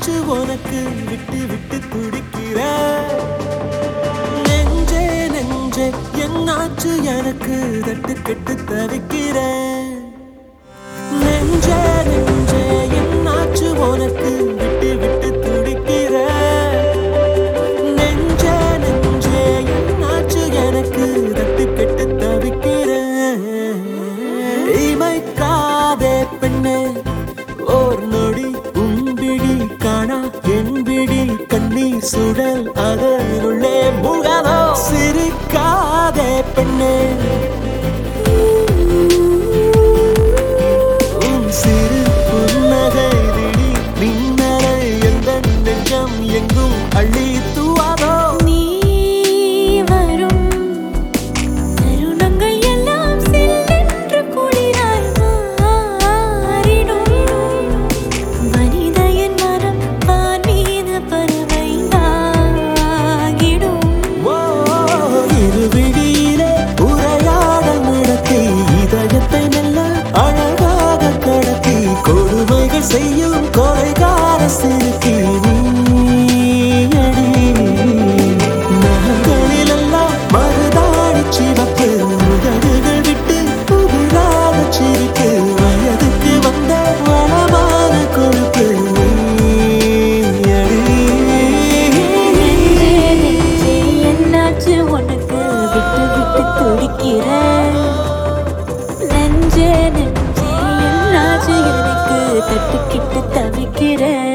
என்னாச்சு உனக்கு விட்டு விட்டு துடிக்கிற நெஞ்சே நெஞ்சே என்னாச்சு எனக்கு தட்டு கெட்டு தவிக்கிற நெஞ்சே நெஞ்சே என்னாச்சு உனக்கு விட்டு விட்டு துடிக்கிற நெஞ்சே நெஞ்சே என்னாச்சு எனக்கு தட்டு கெட்டு தவிக்கிற இமைக்காதே பெண்ணே ஓர் நொடி உன்பிடி காணா என்பிடி கண்ணீர் சுடல் அதனுள்ளே முகனோ சிரிக்காதே பெண்ணே உன் சிறு புன்னகை விழி மின்னலை எந்த நெஞ்சம் எங்கும் அள்ளி தூவாதோ செய்யும் கொலைகார சிறுக்கி நீயடி நகங்களிலெல்லாம் மருதாணி சிவப்பு உதடுகள் விட்டு புதிராக சிரிப்பு வயதுக்கு வந்த வளமான கொழுப்பு என்னாச்சு உனக்கு விட்டு விட்டு துடிக்கிற நெஞ்சே நெஞ்சே என்னாச்சு எனக்கு தட்டுக்கிட்டு தவிக்கிற